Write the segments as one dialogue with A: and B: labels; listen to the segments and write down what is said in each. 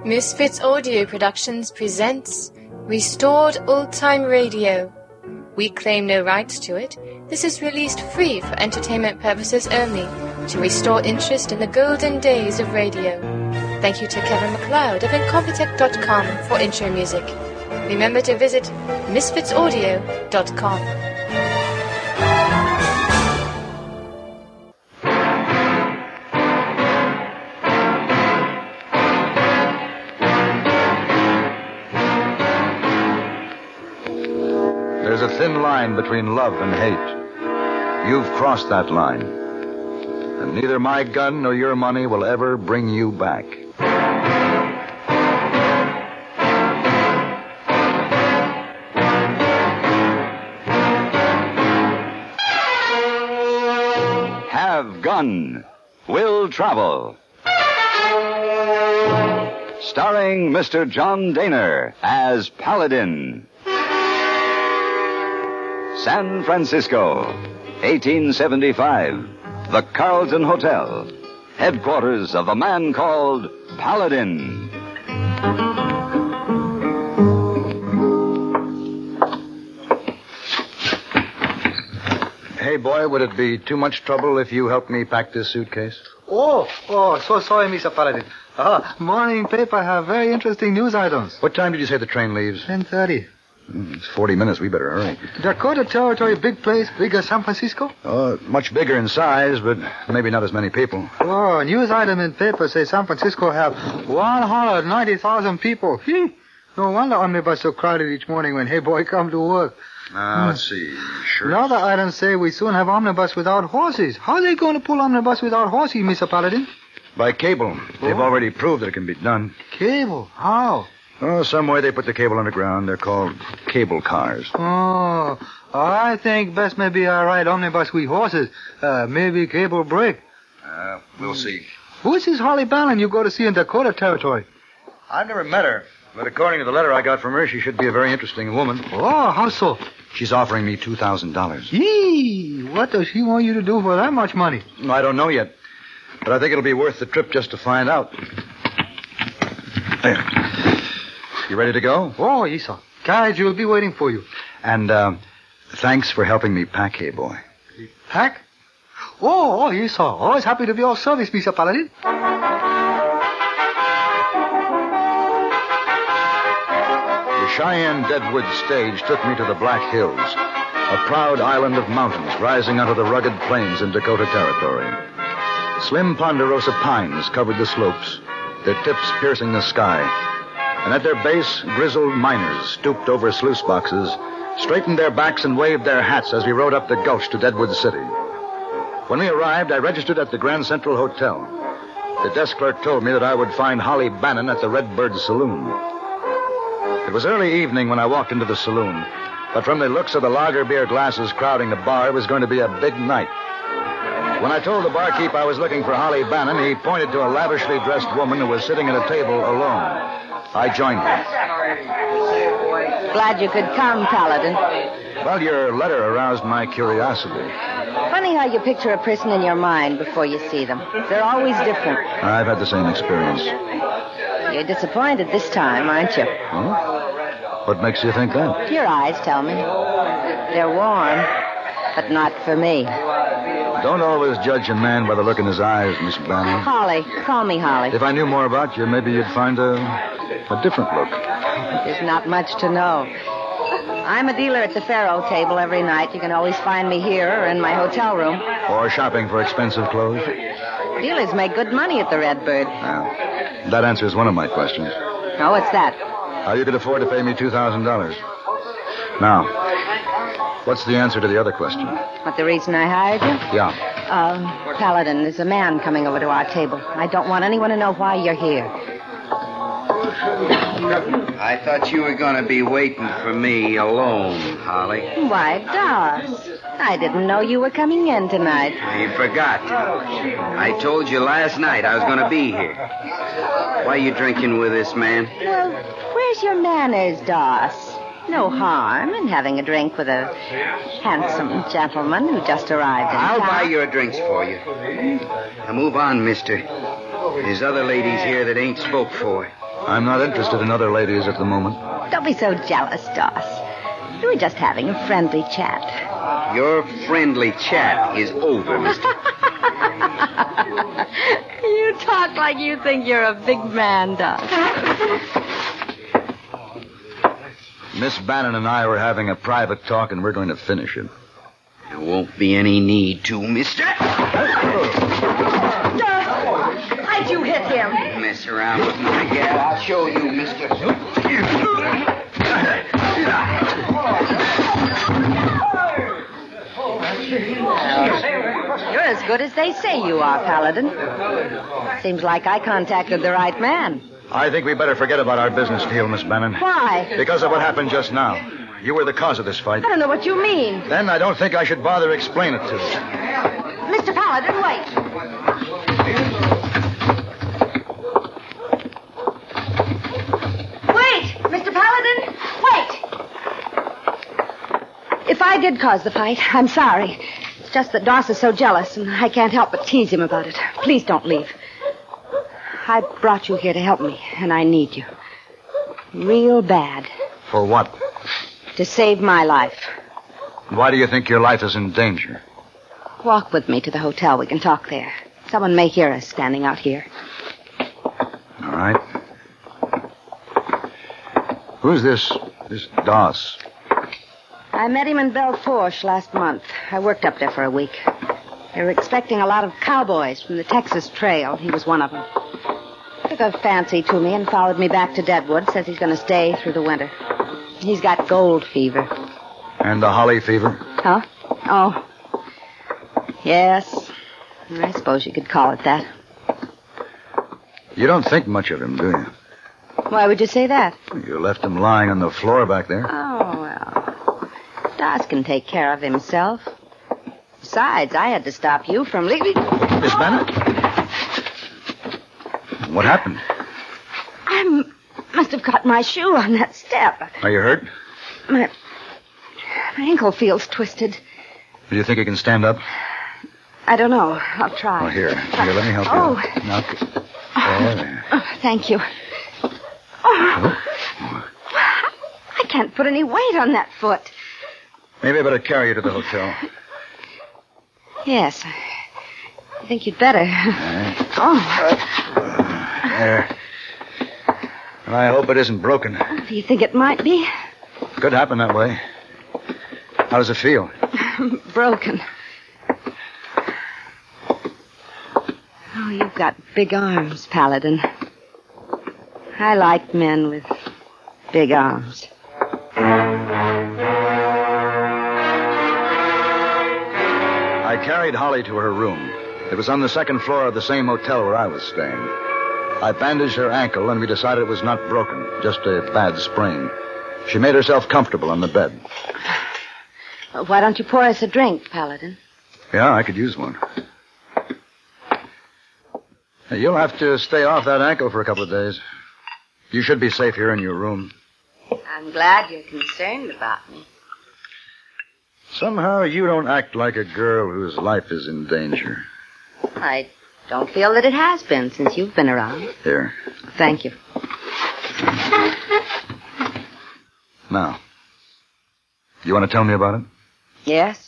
A: Misfits Audio Productions presents Restored Old Time Radio. We claim no rights to it. This is released free for entertainment purposes only, to restore interest in the golden days of radio. Thank you to Kevin MacLeod of Incompetech.com for intro music. Remember to visit misfitsaudio.com.
B: There's a thin line between love and hate. You've crossed that line. And neither my gun nor your money will ever bring you back. Have Gun. Will Travel. Starring Mr. John Dehner as Paladin. San Francisco, 1875. The Carlton Hotel, headquarters of a man called Paladin. Hey, boy, would it be too much trouble if you helped me pack this suitcase?
C: Oh, so sorry, Mr. Paladin. Morning paper have very interesting news items.
B: What time did you say the train leaves?
C: 10:30.
B: It's 40 minutes. We better hurry.
C: Dakota Territory, big place, big as San Francisco?
B: Much bigger in size, but maybe not as many people.
C: Oh, news item in paper say San Francisco have 190,000 people. No wonder omnibus so crowded each morning when Hey Boy come to work.
B: Let's see. Sure.
C: Another item say we soon have omnibus without horses. How are they going to pull omnibus without horses, Mr. Paladin?
B: By cable. They've already proved that it can be done.
C: Cable? How?
B: Oh, some way they put the cable underground. They're called cable cars.
C: Oh, I think best maybe I ride omnibus with horses. Maybe cable break.
B: We'll see.
C: Who's this Holly Bannon you go to see in Dakota Territory?
B: I've never met her, but according to the letter I got from her, she should be a very interesting woman.
C: Oh, how so?
B: She's offering me $2,000.
C: Yee, what does she want you to do for that much money?
B: I don't know yet, but I think it'll be worth the trip just to find out. There. You ready to go?
C: Oh, yes, sir. Carriage will be waiting for you.
B: And, thanks for helping me pack, hey boy.
C: Pack? Oh, yes, sir. Always happy to be of service, Mr. Paladin.
B: The Cheyenne Deadwood stage took me to the Black Hills, a proud island of mountains rising out of the rugged plains in Dakota Territory. Slim ponderosa pines covered the slopes, their tips piercing the sky. And at their base, grizzled miners stooped over sluice boxes, straightened their backs and waved their hats as we rode up the gulch to Deadwood City. When we arrived, I registered at the Grand Central Hotel. The desk clerk told me that I would find Holly Bannon at the Redbird Saloon. It was early evening when I walked into the saloon, but from the looks of the lager beer glasses crowding the bar, it was going to be a big night. When I told the barkeep I was looking for Holly Bannon, he pointed to a lavishly dressed woman who was sitting at a table alone. I joined her.
D: Glad you could come, Paladin.
B: Well, your letter aroused my curiosity.
D: Funny how you picture a person in your mind before you see them. They're always different.
B: I've had the same experience.
D: You're disappointed this time, aren't you?
B: Huh? What makes you think that?
D: Your eyes tell me. They're warm, but not for me.
B: Don't always judge a man by the look in his eyes, Miss Bannon.
D: Holly. Call me Holly.
B: If I knew more about you, maybe you'd find a different look.
D: There's not much to know. I'm a dealer at the faro table every night. You can always find me here or in my hotel room.
B: Or shopping for expensive clothes.
D: Dealers make good money at the Redbird.
B: Well, that answers one of my questions.
D: Oh, what's that?
B: How you could afford to pay me $2,000. Now, what's the answer to the other question?
D: What, the reason I hired you?
B: Yeah.
D: Paladin, there's a man coming over to our table. I don't want anyone to know why you're here.
E: I thought you were going to be waiting for me alone, Holly.
D: Why, Doss, I didn't know you were coming in tonight.
E: You forgot. I told you last night I was going to be here. Why are you drinking with this man?
D: Well, where's your manners, Doss? No harm in having a drink with a handsome gentleman who just arrived in
E: I'll
D: town.
E: buy your drinks for you. Now move on, mister. There's other ladies here that ain't spoke for.
B: I'm not interested in other ladies at the moment.
D: Don't be so jealous, Doss. We were just having a friendly chat.
E: Your friendly chat is over, Mr.
D: You talk like you think you're a big man, Doss.
B: Miss Bannon and I were having a private talk, and we're going to finish it.
E: There won't be any need to, mister.
D: Why'd you hit him?
E: Mess around with my gal. I'll show you, mister.
D: You're as good as they say you are, Paladin. Seems like I contacted the right man.
B: I think we better forget about our business deal, Miss Bannon.
D: Why?
B: Because of what happened just now. You were the cause of this fight.
D: I don't know what you mean.
B: Then I don't think I should bother explain it to you.
D: Mr. Paladin, wait. Wait! Mr. Paladin, wait! If I did cause the fight, I'm sorry. It's just that Doss is so jealous, and I can't help but tease him about it. Please don't leave. I brought you here to help me, and I need you. Real bad.
B: For what?
D: To save my life.
B: Why do you think your life is in danger?
D: Walk with me to the hotel. We can talk there. Someone may hear us standing out here.
B: All right. Who's this Doss?
D: I met him in Belfourche last month. I worked up there for a week. They were expecting a lot of cowboys from the Texas Trail. He was one of them. Took a fancy to me and followed me back to Deadwood. Says he's going to stay through the winter. He's got gold fever.
B: And the holly fever?
D: Huh? Oh. Yes. I suppose you could call it that.
B: You don't think much of him, do you?
D: Why would you say that?
B: You left him lying on the floor back there.
D: Oh, well. Doss can take care of himself. Besides, I had to stop you from leaving.
B: Miss Bannon? What happened?
D: I must have caught my shoe on that step.
B: Are you hurt?
D: My ankle feels twisted.
B: Do you think you can stand up?
D: I don't know. I'll try.
B: Oh, here, let me help you.
D: Oh.
B: Now, there.
D: Oh, thank you. Oh. I can't put any weight on that foot.
B: Maybe I better carry you to the hotel.
D: Yes. I think you'd better. Oh.
B: There. And I hope it isn't broken.
D: Do you think it might be?
B: Could happen that way. How does it feel?
D: Broken. Oh, you've got big arms, Paladin. I like men with big arms.
B: I carried Holly to her room. It was on the second floor of the same hotel where I was staying. I bandaged her ankle, and we decided it was not broken, just a bad sprain. She made herself comfortable on the bed.
D: Why don't you pour us a drink, Paladin?
B: Yeah, I could use one. Hey, you'll have to stay off that ankle for a couple of days. You should be safe here in your room.
D: I'm glad you're concerned about me.
B: Somehow you don't act like a girl whose life is in danger.
D: I don't feel that it has been since you've been around.
B: Here.
D: Thank you.
B: Now, you want to tell me about it?
D: Yes?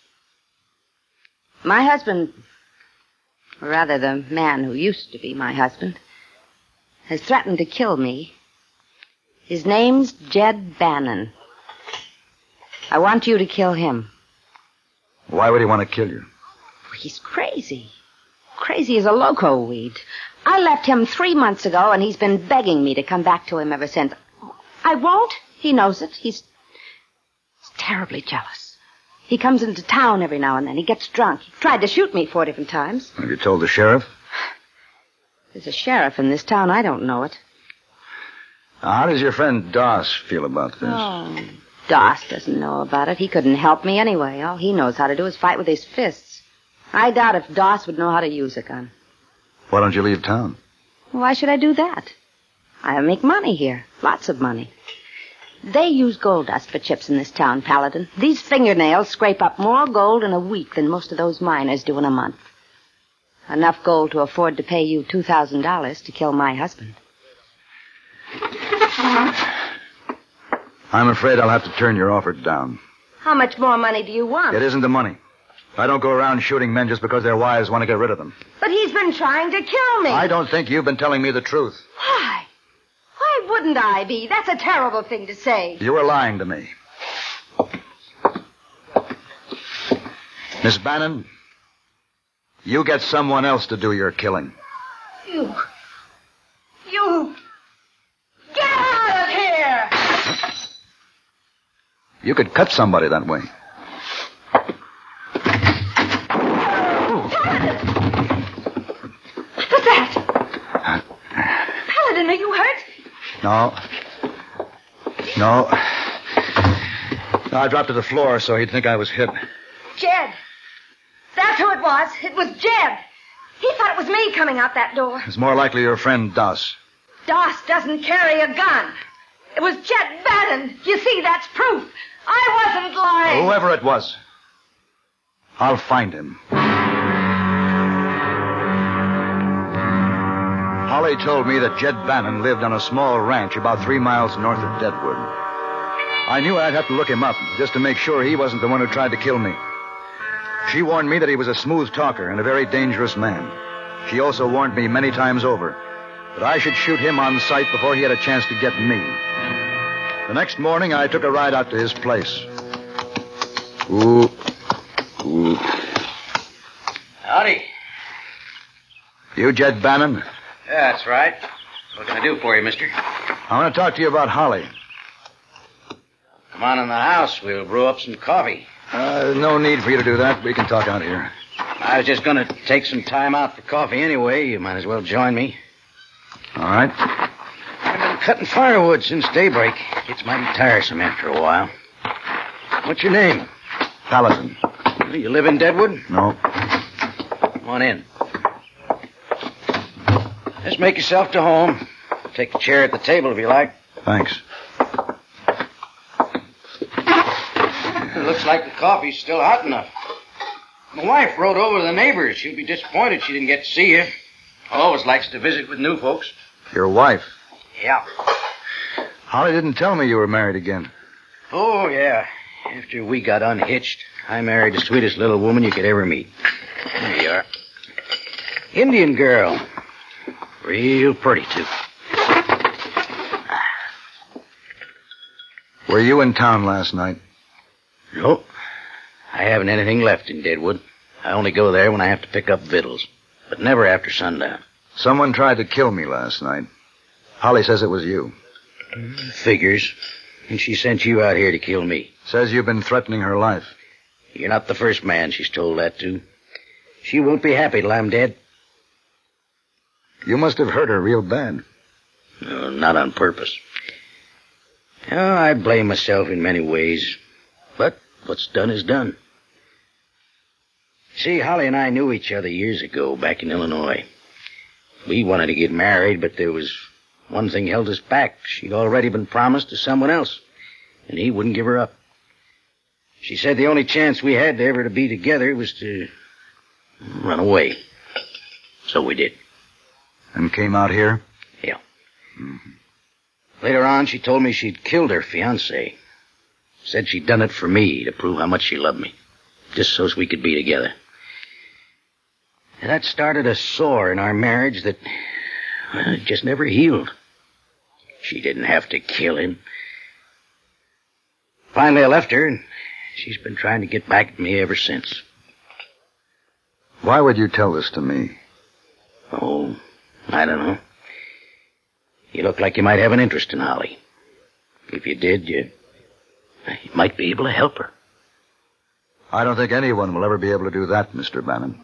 D: My husband, or rather the man who used to be my husband, has threatened to kill me. His name's Jed Bannon. I want you to kill him.
B: Why would he want to kill you?
D: He's crazy. Crazy as a loco weed. I left him 3 months ago, and he's been begging me to come back to him ever since. I won't. He knows it. He's terribly jealous. He comes into town every now and then. He gets drunk. He tried to shoot me 4 different times.
B: Have you told the sheriff?
D: There's a sheriff in this town. I don't know it.
B: Now, how does your friend Doss feel about this?
D: Oh, Doss doesn't know about it. He couldn't help me anyway. All he knows how to do is fight with his fists. I doubt if Doss would know how to use a gun.
B: Why don't you leave town?
D: Why should I do that? I make money here. Lots of money. They use gold dust for chips in this town, Paladin. These fingernails scrape up more gold in a week than most of those miners do in a month. Enough gold to afford to pay you $2,000 to kill my husband.
B: I'm afraid I'll have to turn your offer down.
D: How much more money do you want?
B: It isn't the money. I don't go around shooting men just because their wives want to get rid of them.
D: But he's been trying to kill me.
B: I don't think you've been telling me the truth.
D: Why? Why wouldn't I be? That's a terrible thing to say.
B: You were lying to me. Miss Bannon, you get someone else to do your killing.
D: You. Get out of here!
B: You could cut somebody that way.
D: What's that? Paladin, are you hurt?
B: No. I dropped to the floor so he'd think I was hit.
D: Jed. That's who it was. It was Jed. He thought it was me coming out that door.
B: It's more likely your friend Doss.
D: Doss doesn't carry a gun. It was Jed Bannon. You see, that's proof. I wasn't lying.
B: Whoever it was, I'll find him. Holly told me that Jed Bannon lived on a small ranch about 3 miles north of Deadwood. I knew I'd have to look him up just to make sure he wasn't the one who tried to kill me. She warned me that he was a smooth talker and a very dangerous man. She also warned me many times over that I should shoot him on sight before he had a chance to get me. The next morning, I took a ride out to his place. Ooh.
E: Howdy.
B: You Jed Bannon?
E: Yeah, that's right. What can I do for you, mister?
B: I want to talk to you about Holly.
E: Come on in the house. We'll brew up some coffee.
B: No need for you to do that. We can talk out here.
E: I was just going to take some time out for coffee anyway. You might as well join me.
B: All right.
E: I've been cutting firewood since daybreak. It's mighty tiresome after a while. What's your name?
B: Paladin.
E: You live in Deadwood?
B: No.
E: Come on in. Just make yourself to home. Take a chair at the table if you like.
B: Thanks.
E: It looks like the coffee's still hot enough. My wife rode over to the neighbors. She'll be disappointed she didn't get to see you. Always likes to visit with new folks.
B: Your wife?
E: Yeah.
B: Holly didn't tell me you were married again.
E: Oh, yeah. After we got unhitched, I married the sweetest little woman you could ever meet. There you are. Indian girl. Real pretty, too.
B: Were you in town last night?
E: No. I haven't anything left in Deadwood. I only go there when I have to pick up victuals, but never after sundown.
B: Someone tried to kill me last night. Holly says it was you.
E: Figures. And she sent you out here to kill me.
B: Says you've been threatening her life.
E: You're not the first man she's told that to. She won't be happy till I'm dead.
B: You must have hurt her real bad.
E: No, not on purpose. Oh, I blame myself in many ways. But what's done is done. See, Holly and I knew each other years ago back in Illinois. We wanted to get married, but there was one thing held us back. She'd already been promised to someone else, and he wouldn't give her up. She said the only chance we had to ever to be together was to run away. So we did.
B: And came out here?
E: Yeah. Mm-hmm. Later on, she told me she'd killed her fiancé. Said she'd done it for me to prove how much she loved me. Just so we could be together. And that started a sore in our marriage that just never healed. She didn't have to kill him. Finally, I left her, and she's been trying to get back at me ever since.
B: Why would you tell this to me?
E: Oh, I don't know. You look like you might have an interest in Holly. If you did, you might be able to help her.
B: I don't think anyone will ever be able to do that, Mr. Bannon.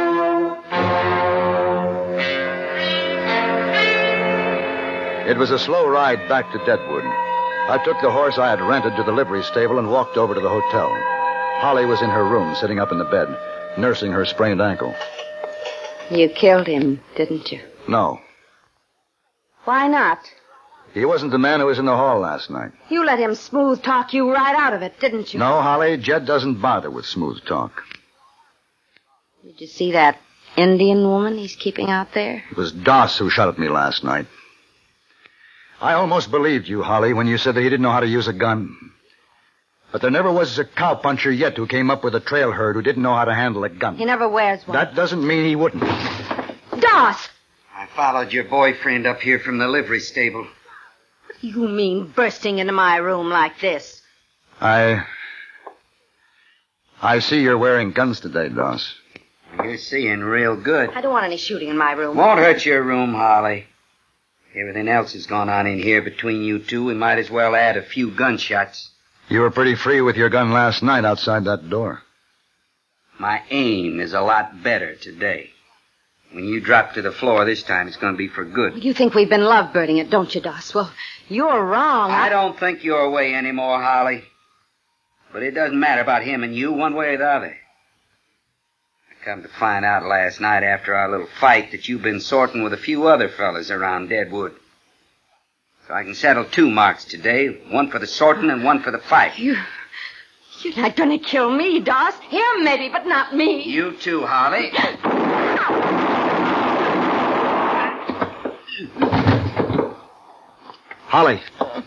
B: It was a slow ride back to Deadwood. I took the horse I had rented to the livery stable and walked over to the hotel. Holly was in her room, sitting up in the bed, nursing her sprained ankle.
D: You killed him, didn't you?
B: No.
D: Why not?
B: He wasn't the man who was in the hall last night.
D: You let him smooth talk you right out of it, didn't you?
B: No, Holly, Jed doesn't bother with smooth talk.
D: Did you see that Indian woman he's keeping out there?
B: It was Doss who shot at me last night. I almost believed you, Holly, when you said that he didn't know how to use a gun. But there never was a cowpuncher yet who came up with a trail herd who didn't know how to handle a gun.
D: He never wears one.
B: That doesn't mean he wouldn't.
D: Doss!
F: I followed your boyfriend up here from the livery stable.
D: What do you mean, bursting into my room like this?
B: I see you're wearing guns today, Doss.
F: You're seeing real good.
D: I don't want any shooting in my room.
F: Won't hurt your room, Holly. Everything else has gone on in here between you two. We might as well add a few gunshots.
B: You were pretty free with your gun last night outside that door.
F: My aim is a lot better today. When you drop to the floor this time, it's going to be for good.
D: You think we've been loveboarding it, don't you, Doss? Well, you're wrong.
F: I don't think your way anymore, Holly. But it doesn't matter about him and you one way or the other. I come to find out last night after our little fight that you've been sorting with a few other fellas around Deadwood. So I can settle 2 marks today, one for the sorting and one for the fight.
D: You're not going to kill me, Doss. Him, maybe, but not me.
F: You too, Holly.
B: Holly.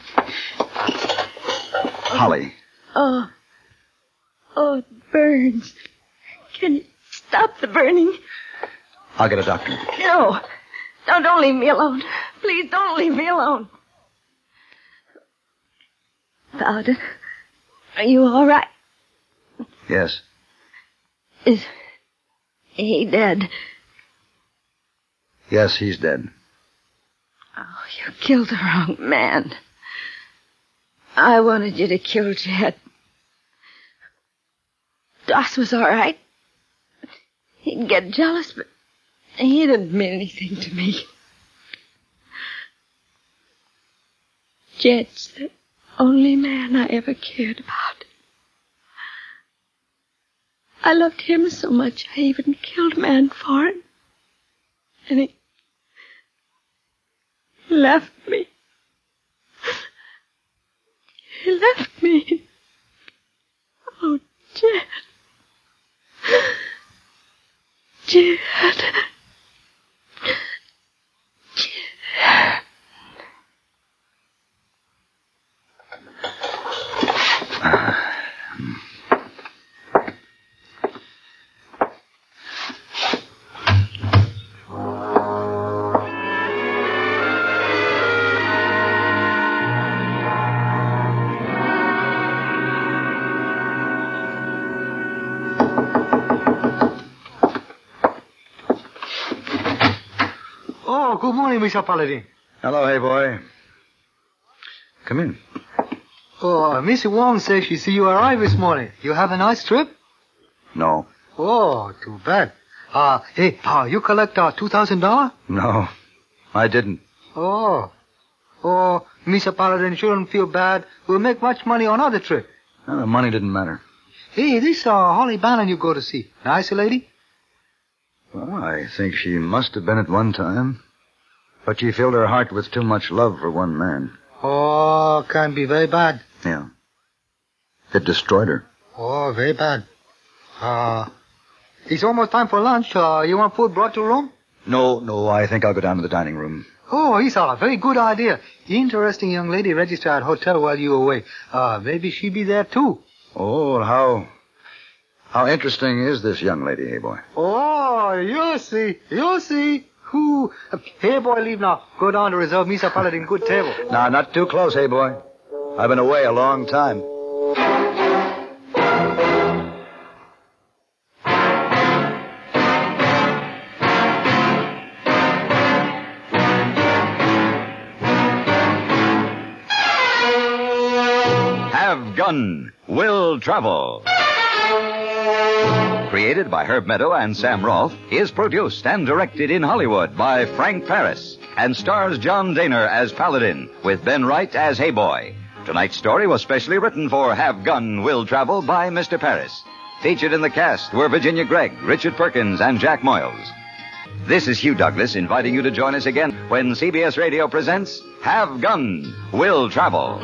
B: Holly.
D: Oh, it burns. Can you stop the burning?
B: I'll get a doctor.
D: No, don't leave me alone. Please don't leave me alone. Bowden, are you all right?
B: Yes.
D: Is he dead?
B: Yes, he's dead.
D: Oh, you killed the wrong man. I wanted you to kill Jed. Doss was all right. He'd get jealous, but he didn't mean anything to me. Jed's the only man I ever cared about. I loved him so much I even killed a man for him. And he left me. He left me. Oh, Jed. Jed. Jed.
C: Oh, good morning, Mr. Paladin.
B: Hello, hey boy. Come in.
C: Oh, Miss Wong says she see you arrive this morning. You have a nice trip?
B: No.
C: Oh, too bad. You collect $2,000?
B: No, I didn't.
C: Oh, Mr. Paladin shouldn't feel bad. We'll make much money on other trip.
B: No, the money didn't matter.
C: Hey, this Holly Bannon you go to see. Nice lady?
B: Well, I think she must have been at one time. But she filled her heart with too much love for one man.
C: Oh, can be very bad.
B: Yeah. It destroyed her.
C: Oh, very bad. It's almost time for lunch. You want food brought to room?
B: No, I think I'll go down to the dining room.
C: Oh, it's a very good idea. Interesting young lady registered at hotel while you were away. Maybe she be there too.
B: Oh, how interesting is this young lady, hey boy?
C: Oh, you'll see. Who? Hey boy, leave now. Go down to reserve Mr. Paladin good table.
B: Nah, not too close, hey boy. I've been away a long time.
G: Have Gun Will Travel. Created by Herb Meadow and Sam Rolfe, is produced and directed in Hollywood by Frank Paris and stars John Daner as Paladin with Ben Wright as Hey Boy. Tonight's story was specially written for Have Gun Will Travel by Mr. Paris. Featured in the cast were Virginia Gregg, Richard Perkins, and Jack Moyles. This is Hugh Douglas inviting you to join us again when CBS Radio presents Have Gun Will Travel.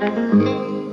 B: Hollywood.